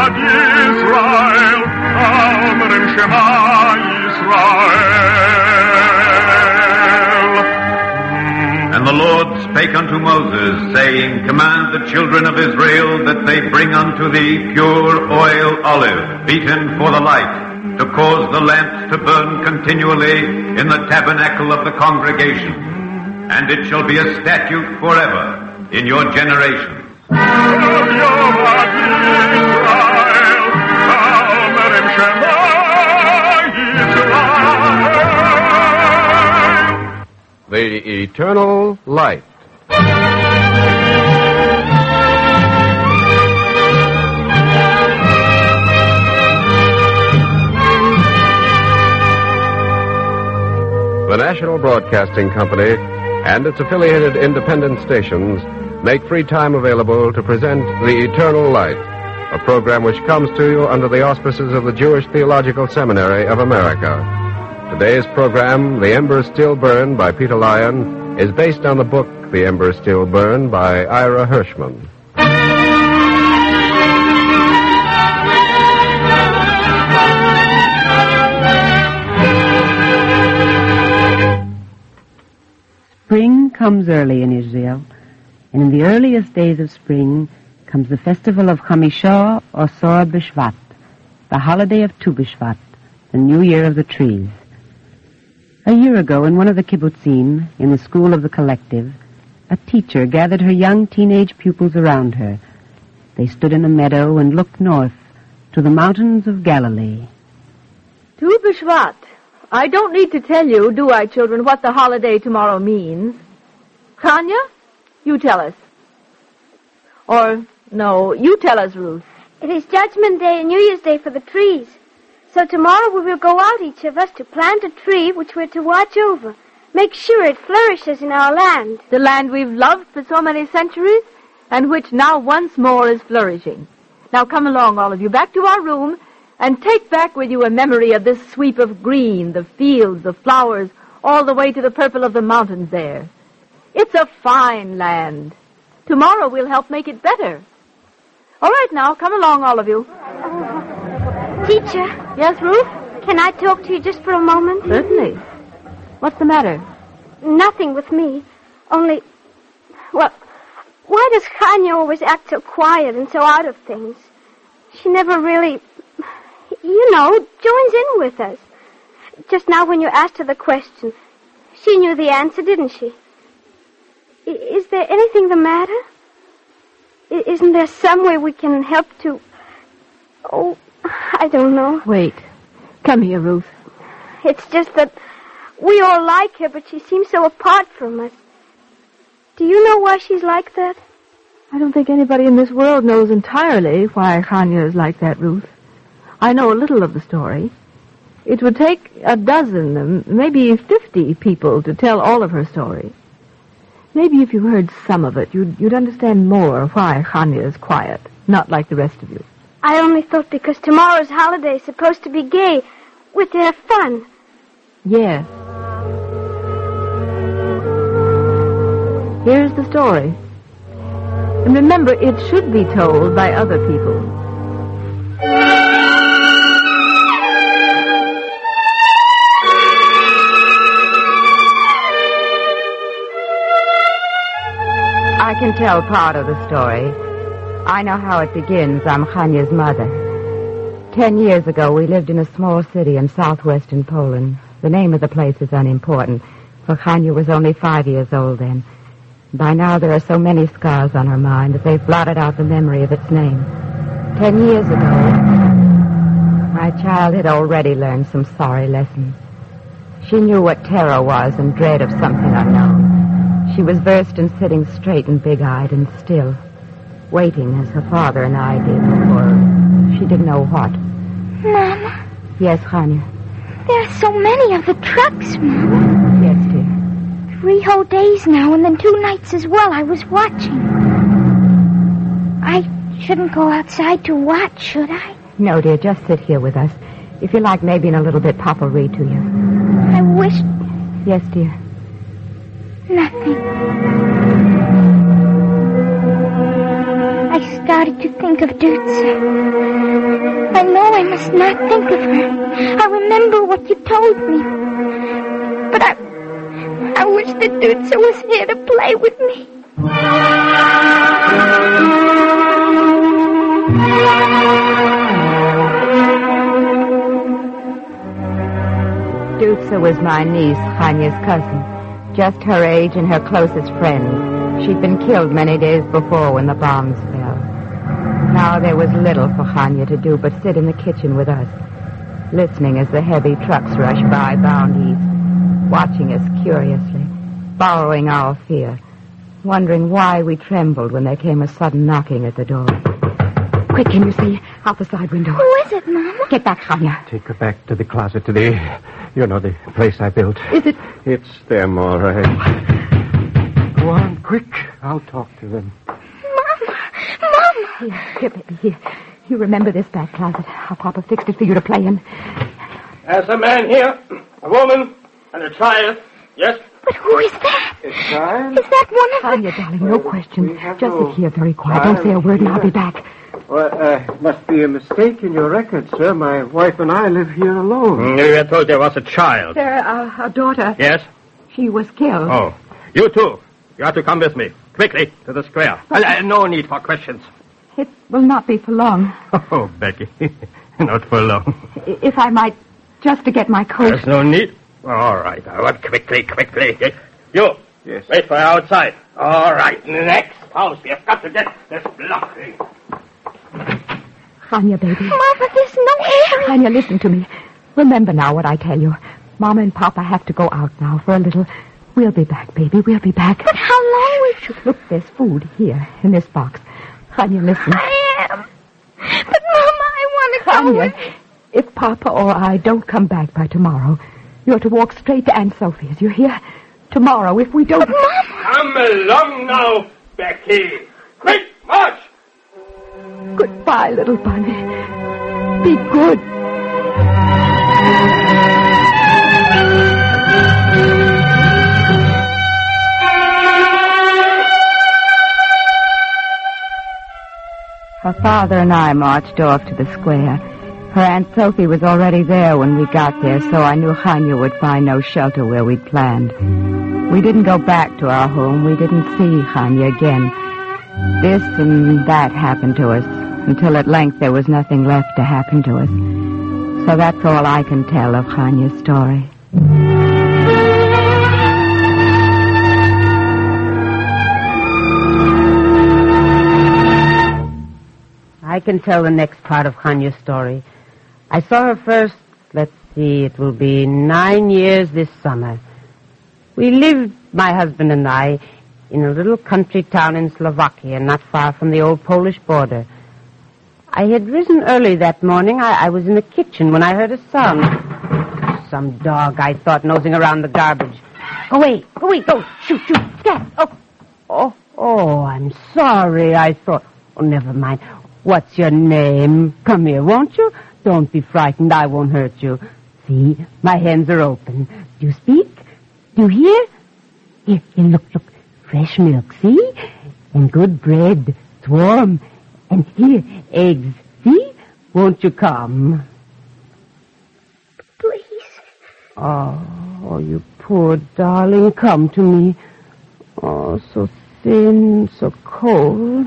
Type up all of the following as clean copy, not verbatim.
Yavad Yisrael, Omrim Shema Yisrael. And the Lord spake unto Moses, saying, Command the children of Israel that they bring unto thee pure oil olive, beaten for the light, to cause the lamps to burn continually in the tabernacle of the congregation. And it shall be a statute forever in your generations. The Eternal Light. The National Broadcasting Company and its affiliated independent stations make free time available to present The Eternal Light, a program which comes to you under the auspices of the Jewish Theological Seminary of America. Today's program, The Embers Still Burn by Peter Lyon, is based on the book The Embers Still Burn by Ira Hirschman. Spring comes early in Israel, and in the earliest days of spring comes the festival of Chamishah or Sor B'Shvat, the holiday of Tu B'Shvat, the new year of the trees. A year ago, in one of the kibbutzim, in the school of the collective, a teacher gathered her young teenage pupils around her. They stood in a meadow and looked north to the mountains of Galilee. Tu B'Shvat. I don't need to tell you, do I, children, what the holiday tomorrow means? Tanya, you tell us. Or, no, you tell us, Ruth. It is Judgment Day and New Year's Day for the trees. So tomorrow we will go out, each of us, to plant a tree which we're to watch over. Make sure it flourishes in our land. The land we've loved for so many centuries, and which now once more is flourishing. Now come along, all of you, back to our room, and take back with you a memory of this sweep of green, the fields, the flowers, all the way to the purple of the mountains there. It's a fine land. Tomorrow we'll help make it better. All right, now, come along, all of you. Teacher. Yes, Ruth? Can I talk to you just for a moment? Certainly. What's the matter? Nothing with me. Only, well, why does Chanya always act so quiet and so out of things? She never really, joins in with us. Just now when you asked her the question, she knew the answer, didn't she? Is there anything the matter? Isn't there some way we can help to... Oh, I don't know. Wait. Come here, Ruth. It's just that we all like her, but she seems so apart from us. Do you know why she's like that? I don't think anybody in this world knows entirely why Chanya is like that, Ruth. I know a little of the story. It would take a dozen, maybe 50 people to tell all of her story. Maybe if you heard some of it, you'd understand more why Chanya is quiet, not like the rest of you. I only thought because tomorrow's holiday is supposed to be gay, we're to have fun. Yes. Here's the story. And remember, it should be told by other people. I can tell part of the story. I know how it begins. I'm Chanya's mother. 10 years ago, we lived in a small city in southwestern Poland. The name of the place is unimportant, for Chanya was only 5 years old then. By now, there are so many scars on her mind that they've blotted out the memory of its name. 10 years ago, my child had already learned some sorry lessons. She knew what terror was and dread of something unknown. She was versed in sitting straight and big-eyed and still, waiting as her father and I did, or she didn't know what. Mama? Yes, Chanya? There are so many of the trucks, Mama. Yes, dear. 3 whole days now, and then 2 nights as well. I was watching. I shouldn't go outside to watch, should I? No, dear, just sit here with us. If you like, maybe in a little bit, Papa will read to you. I wish... Yes, dear. Nothing. I started to think of Dutze. I know I must not think of her. I remember what you told me. But I wish that Dutze was here to play with me. Dutze was my niece, Hanya's cousin. Just her age and her closest friend. She'd been killed many days before when the bombs fell. Now there was little for Hanya to do but sit in the kitchen with us, listening as the heavy trucks rushed by bound east, watching us curiously, borrowing our fear, wondering why we trembled when there came a sudden knocking at the door. Quick, can you see? Out the side window. Who is it, Mama? Get back, Hanya. Take her back to the closet, to the place I built. Is it? It's them, all right. Go on, quick. I'll talk to them. Mama! Here, baby, here. You remember this back closet? How Papa fixed it for you to play in. There's a man here, a woman, and a child. Yes? But who is that? A child? Is that one of Hanya, darling, no questions. Just sit here very quiet. child. Don't say a word and I'll be back. Well, must be a mistake in your record, sir. My wife and I live here alone. I told there was a child. Our daughter, Yes? she was killed. Oh. You too. You have to come with me. Quickly, to the square. No need for questions. It will not be for long. Oh, Becky. Not for long. If I might, just to get my coat. There's no need. All right. I want quickly. You. Yes. Wait for her outside. All right. Next house. We have got to get this block thing. Hanya, baby. Mama, there's no air. Hanya, listen to me. Remember now what I tell you. Mama and Papa have to go out now for a little. We'll be back, baby. We'll be back. But how long will you... Look, there's food here in this box. Hanya, listen. I am. But, Mama, I want to go. Hanya, if Papa or I don't come back by tomorrow, you're to walk straight to Aunt Sophie's. You hear? Tomorrow, if we don't... But, Mama... Come along now, Becky. Quick, march. Goodbye, little bunny. Be good. Her father and I marched off to the square. Her Aunt Sophie was already there when we got there, so I knew Hanya would find no shelter where we'd planned. We didn't go back to our home. We didn't see Hanya again. This and that happened to us, until at length there was nothing left to happen to us. So that's all I can tell of Hanya's story. I can tell the next part of Hanya's story. I saw her first, let's see, it will be 9 years this summer. We lived, my husband and I, in a little country town in Slovakia, not far from the old Polish border. I had risen early that morning. I was in the kitchen when I heard a sound. Some dog, I thought, nosing around the garbage. Go away, go, shoot, scat. Oh, I'm sorry, I thought. Oh, never mind. What's your name? Come here, won't you? Don't be frightened, I won't hurt you. See, my hands are open. Do you speak? Do you hear? Here, look. Fresh milk, see? And good bread. It's warm. And here, eggs, see? Won't you come? Please. Oh, you poor darling, come to me. Oh, so thin, so cold.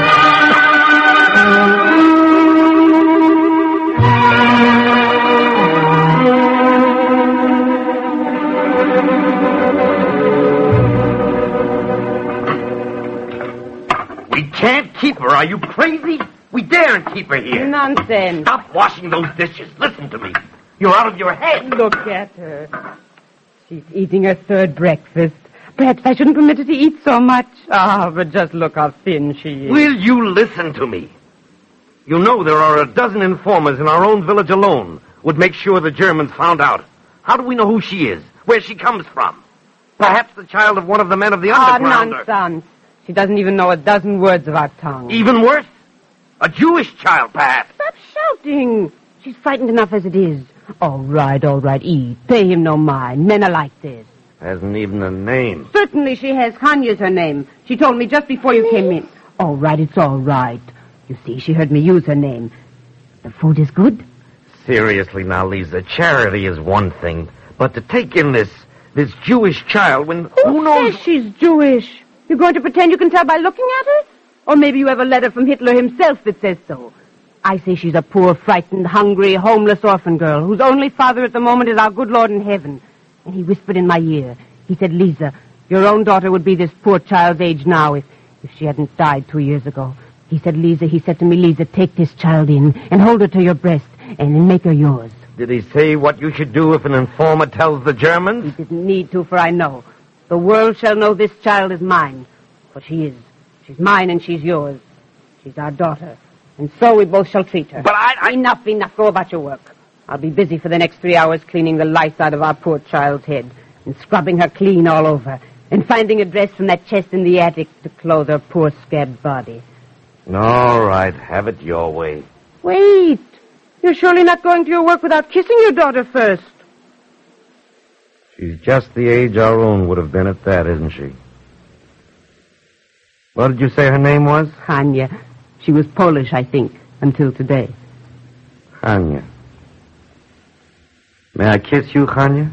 We can't keep her. Are you crazy? We daren't keep her here. Nonsense. Stop washing those dishes. Listen to me. You're out of your head. Look at her. She's eating her third breakfast. Perhaps I shouldn't permit her to eat so much. But just look how thin she is. Will you listen to me? You know there are a dozen informers in our own village alone would make sure the Germans found out. How do we know who she is? Where she comes from? Perhaps the child of one of the men of the underground. Nonsense. She doesn't even know a dozen words of our tongue. Even worse? A Jewish child, perhaps. Stop shouting. She's frightened enough as it is. All right, eat. Pay him no mind. Men are like this. Hasn't even a name. Certainly she has. Hanya's her name. She told me just before you came in. All right, it's all right. You see, she heard me use her name. The food is good. Seriously now, Lisa, charity is one thing, but to take in this Jewish child when who knows... Says she's Jewish? You're going to pretend you can tell by looking at her? Or maybe you have a letter from Hitler himself that says so. I say she's a poor, frightened, hungry, homeless orphan girl whose only father at the moment is our good Lord in heaven. And he whispered in my ear. He said, Lisa, your own daughter would be this poor child's age now if she hadn't died 2 years ago. He said to me, Lisa, take this child in and hold her to your breast and make her yours. Did he say what you should do if an informer tells the Germans? He didn't need to, for I know. The world shall know this child is mine. For she is. She's mine and she's yours. She's our daughter. And so we both shall treat her. But I... Enough. Go about your work. I'll be busy for the next 3 hours cleaning the lice out of our poor child's head and scrubbing her clean all over and finding a dress from that chest in the attic to clothe her poor scabbed body. All right, have it your way. Wait. You're surely not going to your work without kissing your daughter first. She's just the age our own would have been at that, isn't she? What did you say her name was? Hania. She was Polish, I think, until today. Hania. May I kiss you, Hania?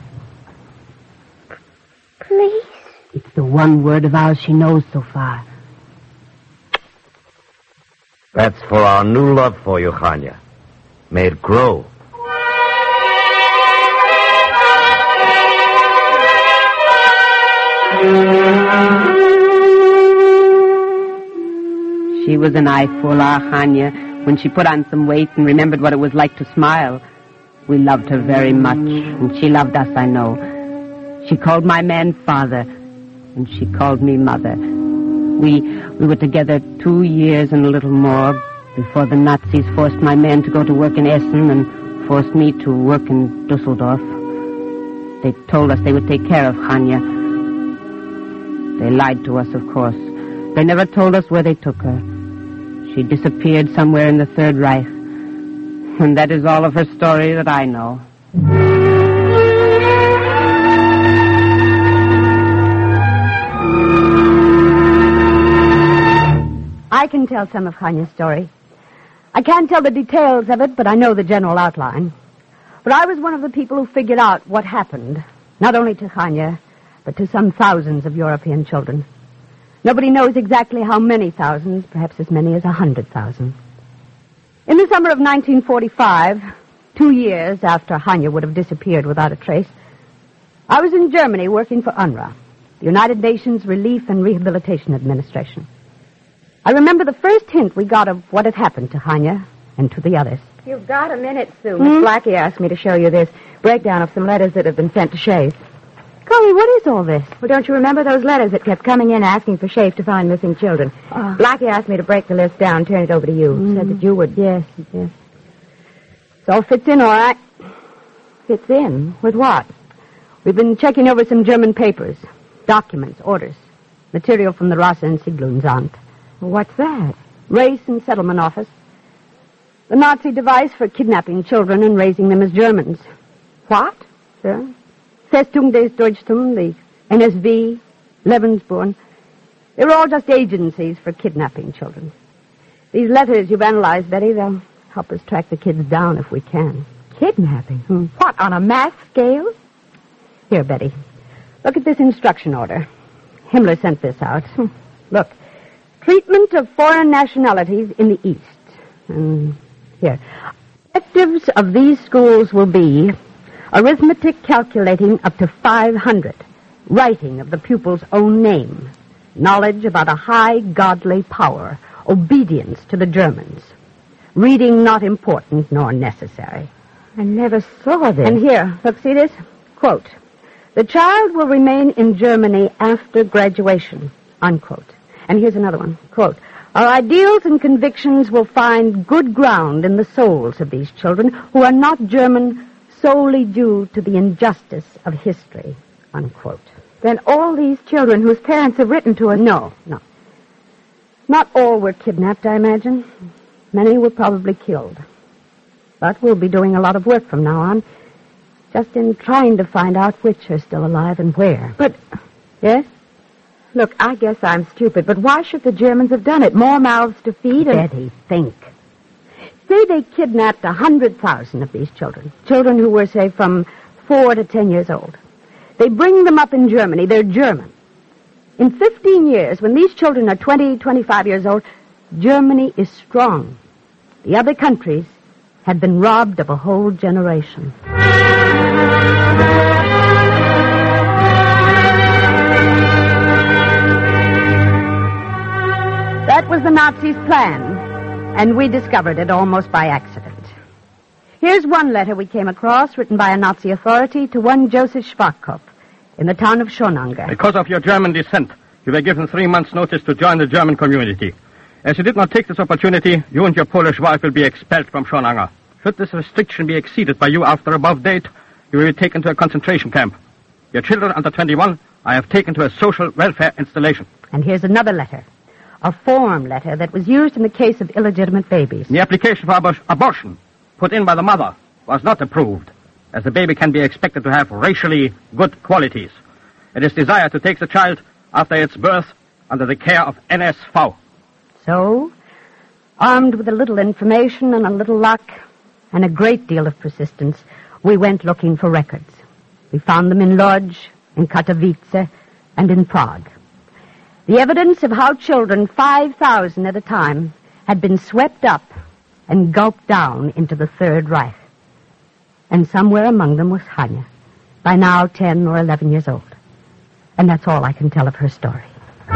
Please? It's the one word of ours she knows so far. That's for our new love for you, Hania. May it grow. She was an eyeful, our Hania, when she put on some weight and remembered what it was like to smile. We loved her very much, and she loved us, I know. She called my man father, and she called me mother. We were together 2 years and a little more before the Nazis forced my man to go to work in Essen and forced me to work in Dusseldorf. They told us they would take care of Hania. They lied to us, of course. They never told us where they took her. She disappeared somewhere in the Third Reich. And that is all of her story that I know. I can tell some of Hania's story. I can't tell the details of it, but I know the general outline. But I was one of the people who figured out what happened, not only to Hania, but to some thousands of European children. Nobody knows exactly how many thousands, perhaps as many as 100,000. In the summer of 1945, 2 years after Hania would have disappeared without a trace, I was in Germany working for UNRWA, the United Nations Relief and Rehabilitation Administration. I remember the first hint we got of what had happened to Hania and to the others. You've got a minute, Sue. Miss Blackie asked me to show you this breakdown of some letters that have been sent to Shafe. Chloe, what is all this? Well, don't you remember those letters that kept coming in asking for Shafe to find missing children? Blackie asked me to break the list down, turn it over to you. Said that you would. Yes. It all fits in all right. Fits in? With what? We've been checking over some German papers, documents, orders, material from the Rasse- und Siedlungsamt. What's that? Race and Settlement Office. The Nazi device for kidnapping children and raising them as Germans. What? Sir? Festung des Deutschtum, the NSV, Lebensborn. They're all just agencies for kidnapping children. These letters you've analyzed, Betty, they'll help us track the kids down if we can. Kidnapping? What, on a mass scale? Here, Betty. Look at this instruction order. Himmler sent this out. Look. Treatment of foreign nationalities in the East. Here. Objectives of these schools will be arithmetic calculating up to 500, writing of the pupil's own name, knowledge about a high godly power, obedience to the Germans, reading not important nor necessary. I never saw this. And here, look, see this? Quote, the child will remain in Germany after graduation, unquote. And here's another one. Quote, our ideals and convictions will find good ground in the souls of these children who are not German solely due to the injustice of history, unquote. Then all these children whose parents have written to us... No. Not all were kidnapped, I imagine. Many were probably killed. But we'll be doing a lot of work from now on, just in trying to find out which are still alive and where. But... Yes? Look, I guess I'm stupid, but why should the Germans have done it? More mouths to feed and... Betty, think. Say they kidnapped 100,000 of these children. Children who were, say, from 4 to 10 years old. They bring them up in Germany. They're German. In 15 years, when these children are 20, 25 years old, Germany is strong. The other countries had been robbed of a whole generation. That was the Nazis' plan, and we discovered it almost by accident. Here's one letter we came across, written by a Nazi authority to one Joseph Schwarzkopf in the town of Schonanger. Because of your German descent, you were given 3 months' notice to join the German community. As you did not take this opportunity, you and your Polish wife will be expelled from Schonanger. Should this restriction be exceeded by you after above date, you will be taken to a concentration camp. Your children under 21 I have taken to a social welfare installation. And here's another letter. A form letter that was used in the case of illegitimate babies. The application for abortion put in by the mother was not approved, as the baby can be expected to have racially good qualities. It is desired to take the child after its birth under the care of NSV. So, armed with a little information and a little luck and a great deal of persistence, we went looking for records. We found them in Lodz, in Katowice, and in Prague. The evidence of how children, 5,000 at a time, had been swept up and gulped down into the Third Reich. And somewhere among them was Hanya, by now 10 or 11 years old. And that's all I can tell of her story.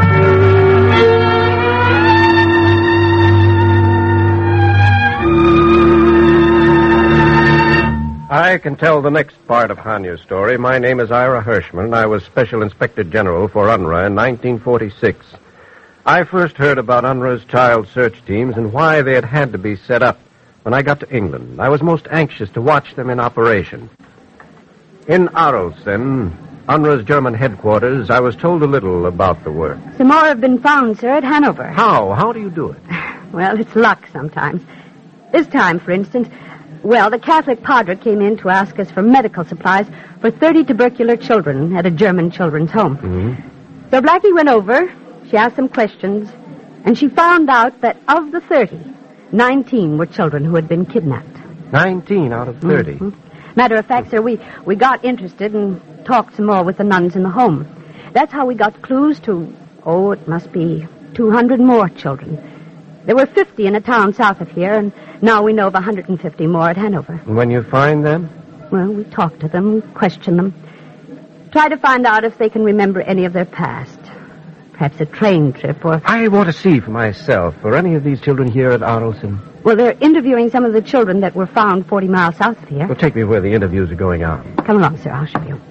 I can tell the next part of Hanya's story. My name is Ira Hirschman. I was Special Inspector General for UNRWA in 1946. I first heard about UNRWA's child search teams and why they had to be set up when I got to England. I was most anxious to watch them in operation. In Arlsen, UNRWA's German headquarters, I was told a little about the work. Some more have been found, sir, at Hanover. How? How do you do it? Well, it's luck sometimes. This time, for instance, well, the Catholic padre came in to ask us for medical supplies for 30 tubercular children at a German children's home. Mm-hmm. So Blackie went over, she asked some questions, and she found out that of the 30, 19 were children who had been kidnapped. 19 out of 30? Mm-hmm. Matter of fact, sir, we got interested and talked some more with the nuns in the home. That's how we got clues to, it must be 200 more children. There were 50 in a town south of here, and now we know of 150 more at Hanover. And when you find them? Well, we talk to them, question them, try to find out if they can remember any of their past. Perhaps a train trip or... I want to see for myself. Are any of these children here at Arlsen? Well, they're interviewing some of the children that were found 40 miles south of here. Well, take me where the interviews are going on. Come along, sir. I'll show you.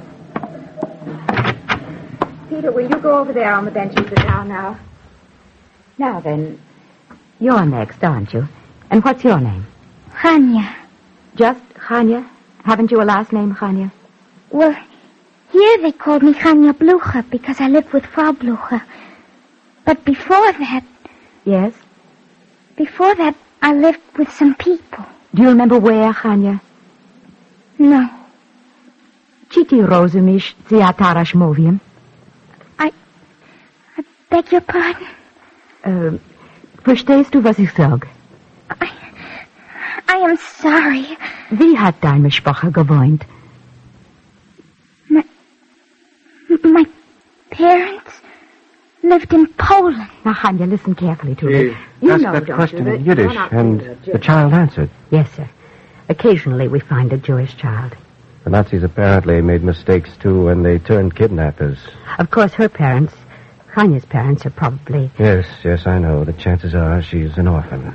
Peter, will you go over there on the bench and sit down now? Now then, you're next, aren't you? And what's your name? Hanya. Just Hanya? Haven't you a last name, Hanya? Well, here they called me Hanya Blucher because I lived with Frau Blucher. But before that... Yes? Before that, I lived with some people. Do you remember where, Hanya? No. Czy ty rozumiesz, co ja teraz mówię? I beg your pardon? Verstehst du, was ich sage? I am sorry. Wie hat deine Sprache gewohnt? My parents lived in Poland. Now, Hanya, listen carefully to me. You asked that question in Yiddish, and the child answered. Yes, sir. Occasionally we find a Jewish child. The Nazis apparently made mistakes, too, when they turned kidnappers. Of course, her parents, Hanya's parents, are probably... Yes, I know. The chances are she's an orphan.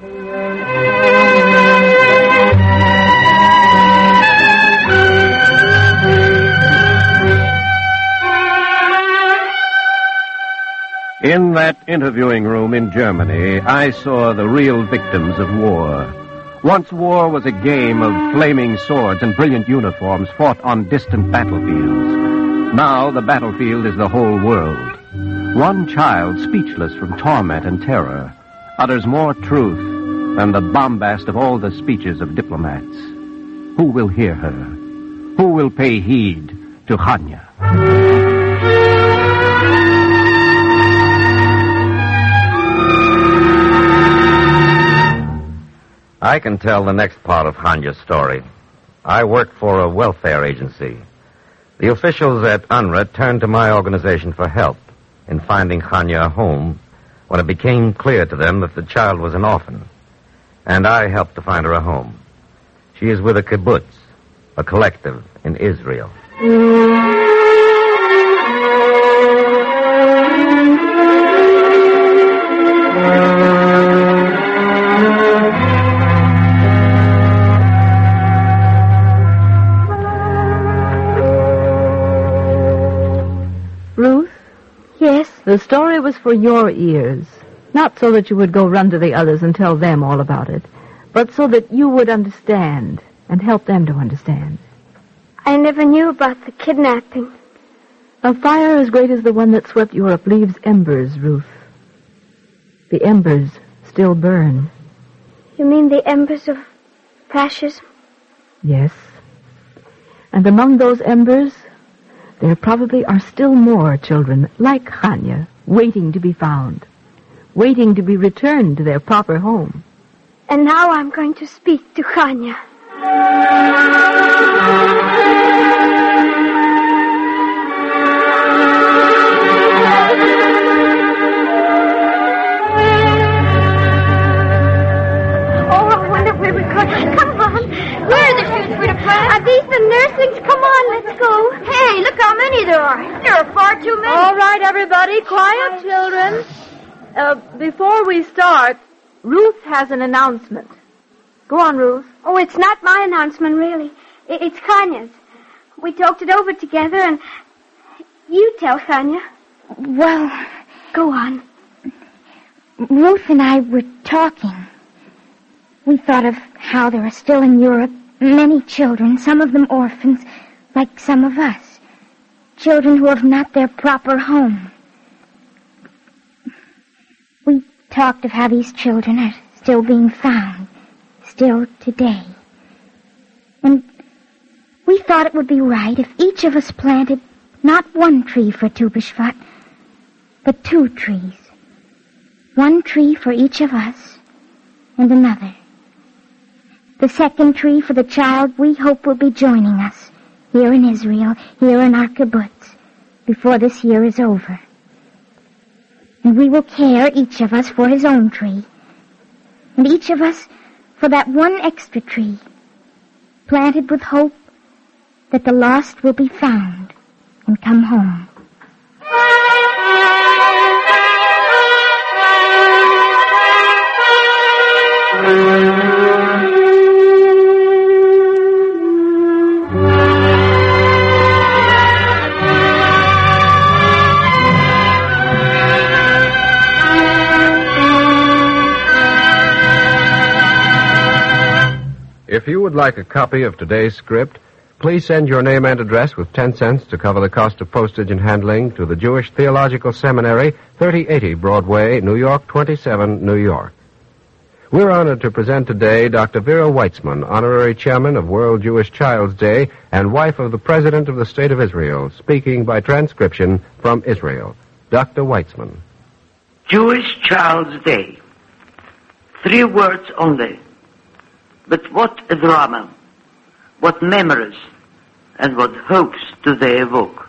In that interviewing room in Germany, I saw the real victims of war. Once war was a game of flaming swords and brilliant uniforms fought on distant battlefields. Now the battlefield is the whole world. One child, speechless from torment and terror, utters more truth than the bombast of all the speeches of diplomats. Who will hear her? Who will pay heed to Hanya? I can tell the next part of Hanya's story. I worked for a welfare agency. The officials at UNRWA turned to my organization for help in finding Hanya a home when it became clear to them that the child was an orphan. And I helped to find her a home. She is with a kibbutz, a collective in Israel. Ruth? Yes? The story was for your ears. Not so that you would go run to the others and tell them all about it, but so that you would understand and help them to understand. I never knew about the kidnapping. A fire as great as the one that swept Europe leaves embers, Ruth. The embers still burn. You mean the embers of fascism? Yes. And among those embers, there probably are still more children like Hanya waiting to be found, waiting to be returned to their proper home. And now I'm going to speak to Hanya. Oh, I wonder where we're going. Come on. Where are the shoes for the plant? Are these the nurslings? Come on, let's go. Hey, look how many there are. There are far too many. All right, everybody, quiet, children. Before we start, Ruth has an announcement. Go on, Ruth. Oh, it's not my announcement, really. It's Hanya's. We talked it over together, and you tell Hanya. Well, Go on. Ruth and I were talking. We thought of how there are still in Europe many children, some of them orphans, like some of us. Children who have not their proper home. We talked of how these children are still being found, still today. And we thought it would be right if each of us planted not one tree for Tu B'Shvat, but 2 trees. 1 tree for each of us, and another. The second tree for the child we hope will be joining us here in Israel, here in our kibbutz, before this year is over. And we will care, each of us, for his own tree, and each of us for that 1 extra tree, planted with hope that the lost will be found and come home. If you would like a copy of today's script, please send your name and address with 10 cents to cover the cost of postage and handling to the Jewish Theological Seminary, 3080 Broadway, New York 27, New York. We're honored to present today Dr. Vera Weitzman, Honorary Chairman of World Jewish Child's Day and wife of the President of the State of Israel, speaking by transcription from Israel. Dr. Weitzman. Jewish Child's Day. 3 words only. But what a drama, what memories, and what hopes do they evoke.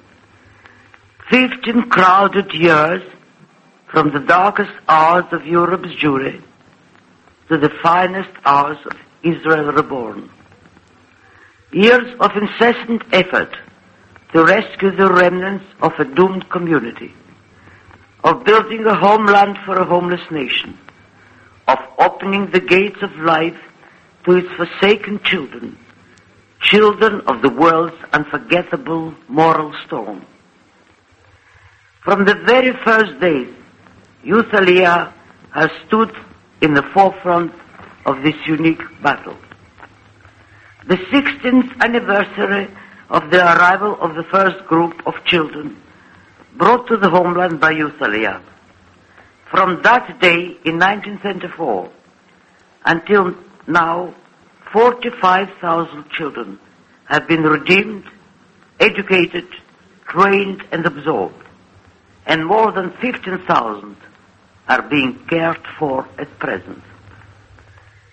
15 crowded years from the darkest hours of Europe's Jewry to the finest hours of Israel reborn. Years of incessant effort to rescue the remnants of a doomed community, of building a homeland for a homeless nation, of opening the gates of life to its forsaken children, children of the world's unforgettable moral storm. From the very first days, Youth Aliyah has stood in the forefront of this unique battle. The 16th anniversary of the arrival of the first group of children brought to the homeland by Youth Aliyah. From that day in 1924 until now, 45,000 children have been redeemed, educated, trained, and absorbed, and more than 15,000 are being cared for at present.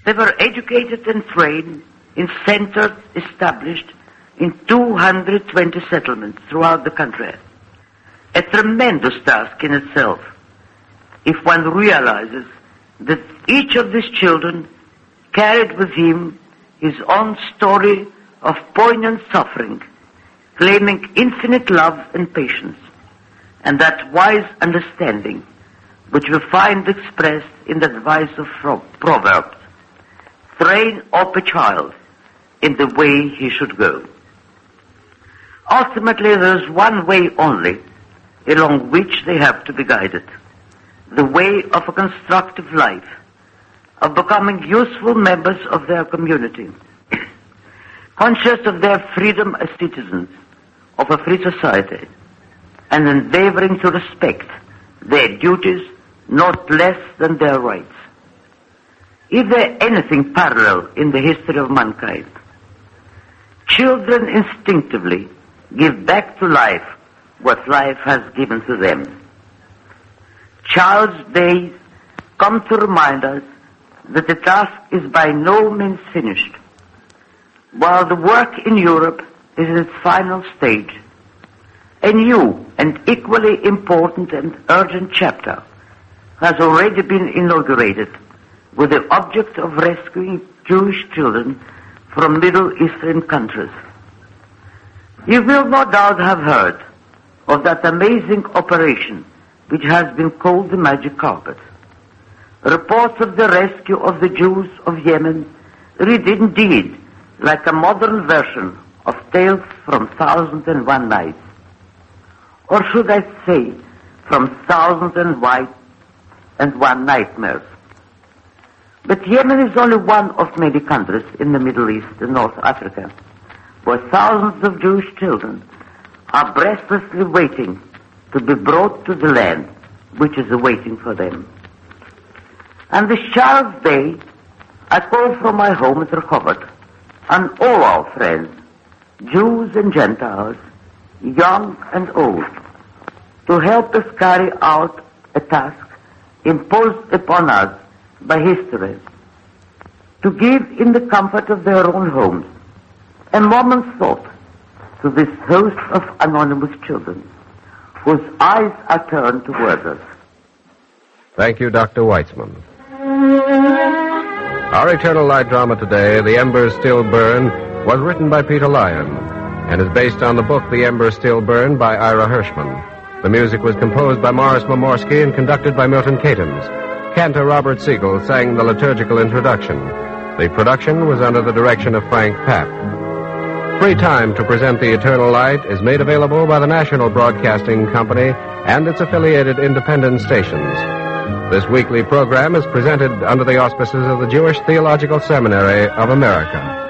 They were educated and trained in centers established in 220 settlements throughout the country. A tremendous task in itself, if one realizes that each of these children carried with him his own story of poignant suffering, claiming infinite love and patience, and that wise understanding which we find expressed in the advice of Proverbs: train up a child in the way he should go. Ultimately, there is one way only along which they have to be guided: the way of a constructive life, of becoming useful members of their community, conscious of their freedom as citizens of a free society, and endeavoring to respect their duties not less than their rights. Is there anything parallel in the history of mankind? Children instinctively give back to life what life has given to them. Child's days come to remind us that the task is by no means finished. While the work in Europe is in its final stage, a new and equally important and urgent chapter has already been inaugurated with the object of rescuing Jewish children from Middle Eastern countries. You will no doubt have heard of that amazing operation which has been called the Magic Carpet. Reports of the rescue of the Jews of Yemen read indeed like a modern version of Tales from 1001 Nights. Or should I say, from 1001 Nightmares. But Yemen is only one of many countries in the Middle East and North Africa, where thousands of Jewish children are breathlessly waiting to be brought to the land which is awaiting for them. And this Child's Day, I call from my home at Rehovot on all our friends, Jews and Gentiles, young and old, to help us carry out a task imposed upon us by history, to give in the comfort of their own homes a moment's thought to this host of anonymous children whose eyes are turned towards us. Thank you, Dr. Weitzman. Our Eternal Light drama today, The Embers Still Burn, was written by Peter Lyon and is based on the book The Embers Still Burn by Ira Hirschman. The music was composed by Morris Momorsky and conducted by Milton Katins. Cantor Robert Siegel sang the liturgical introduction. The production was under the direction of Frank Papp. Free time to present The Eternal Light is made available by the National Broadcasting Company and its affiliated independent stations. This weekly program is presented under the auspices of the Jewish Theological Seminary of America.